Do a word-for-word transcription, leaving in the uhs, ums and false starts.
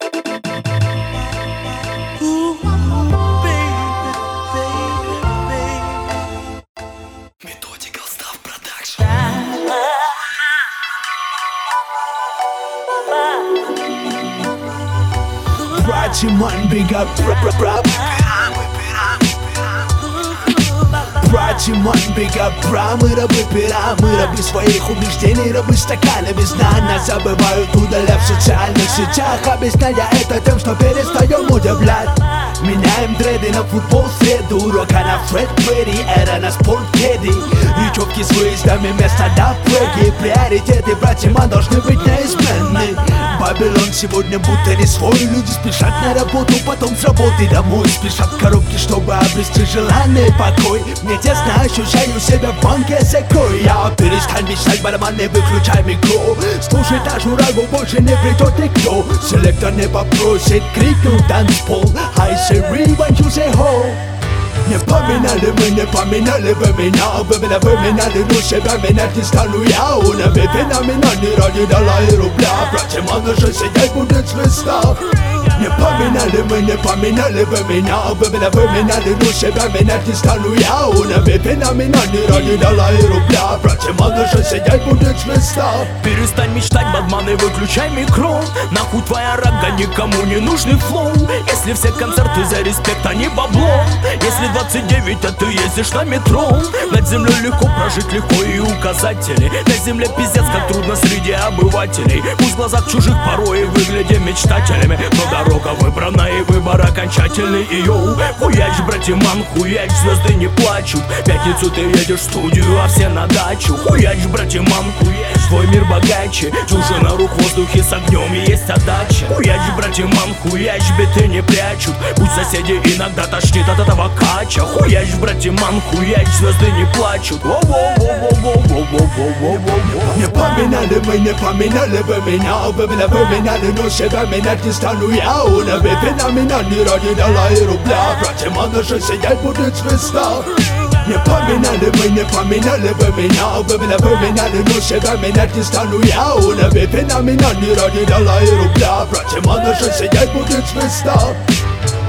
Братиман, бега, бра-бра-бра. Братиман, бега, бра. Мы рабы пера, мы рабы своих убеждений, рабы стакана без дна. Нас забывают, удаляв в социальных сетях, объясняя это тем, что перестаем удивлять. Меняем дреды на футбол в среду, рока на Фред Перри, эра на спорт кеди. Речевки с выездами вместо на флеги. Приоритеты, братиман, должны быть неизменны. Вавилон сегодня будто не свой. Люди спешат на работу, потом с работы домой. Спешат в коробки, чтобы обрести желанный покой. Мне тесно, ощущаю себя в банке секой. Я перестань мечтать, барабан, не выключай микро. Слушай нашу рагу, больше не придет никто. Селектор не попросит крикнуть танцпол. I say rewind, you say ho. Не поминали мы, не поминали вы меня. Вы меня поминали, но себя менять не стану я. У небе феноменальный ради доллара и рубля. Братиман, уже сидеть будет звезда. Не поминали мы, не поминали вы меня. Вы меня поминали, но себя менять не стану я. У небе феноменальный ради доллара и рубля. Братиман, уже сидеть будет звезда. Перестань мечтать, бадман, и выключай микро. Нахуй твоя рага, никому не нужный флоу. Если все концерты за респект, а не бабло. Если двадцать девять, а ты ездишь на метро. Над землей легко прожить, легко и указатели. На земле пиздец, как трудно среди обывателей. Пусть в глазах чужих порой выглядим мечтателями, но дорога выбрана и выбор окончательный. И йоу, хуяч, братиман, хуяч, звезды не плачут. В пятницу ты едешь в студию, а все на дачу. Хуяч, братиман, хуяч, твой мир богаче. Дюжина рук в воздухе с огнем и есть отдача. Хуяч, братиман, хуяч, биты не прячут. Пусть соседи иногда тошнит от этого кача. Хуяч, братиман, хуяч, звезды не плачут. Не поминали мы, не поминали вы меня. Вы меня поминали, но себя менять не стану я. У небе феноменальный ради доллара и рубля. Братиман, уже сидеть будет звезда. Не поминали мы, не поминали вы меня. Вы меня поминали, но себя менять не стану я. У небе феноменальный ради доллара и рубля. Братиман, уже сидеть будет звезда.